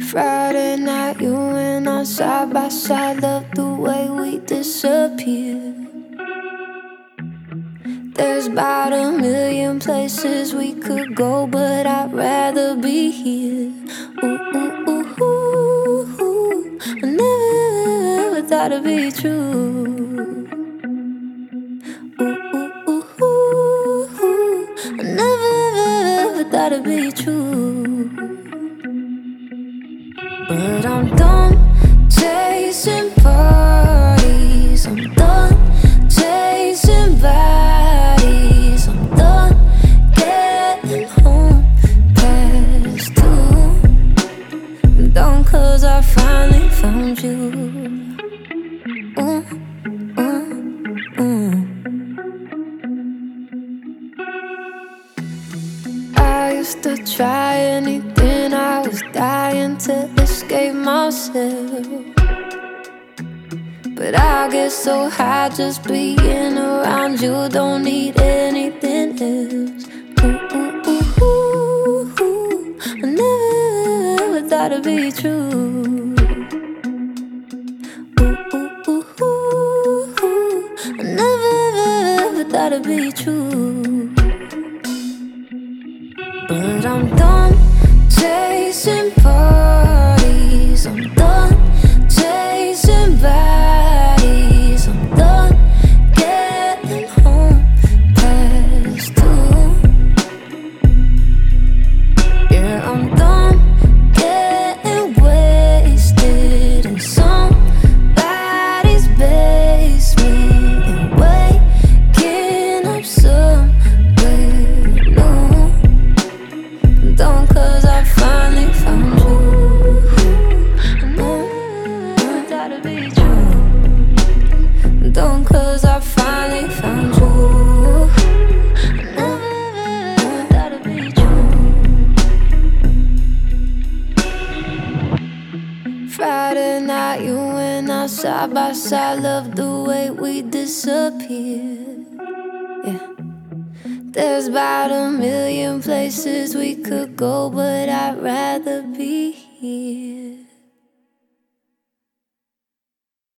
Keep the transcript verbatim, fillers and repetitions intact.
Friday night, you and I side by side. Love the way we disappear. There's about a million places we could go, but I'd rather be here. Ooh, ooh, ooh, ooh, ooh. I never, ever thought it'd be true. Ooh, ooh, ooh, ooh, ooh. I never, ever thought it'd be true. But I'm done chasing parties. I'm done chasing bodies. I'm done getting home past two. I'm done 'cause I finally found you. Mm, mm, mm. I used to try anything, I was dying to escape myself. But I get so high just being around you, don't need anything else. Ooh, ooh, ooh, ooh, ooh. I never ever thought it'd be true. Ooh, ooh, ooh, ooh, ooh. I never ever thought it'd be true. But I'm done chasing parties. I'm done chasing bodies. I'm done getting home past two. Yeah, I'm done getting wasted in somebody's basement and waking up somewhere new. I'm done 'cause I finally found you. I never thought it'd be true. I'm done 'cause I finally found you. I never thought it'd be true. Friday night, you and I side by side. Love the way we disappear. Yeah. There's about a million places we could go, but I'd rather be here.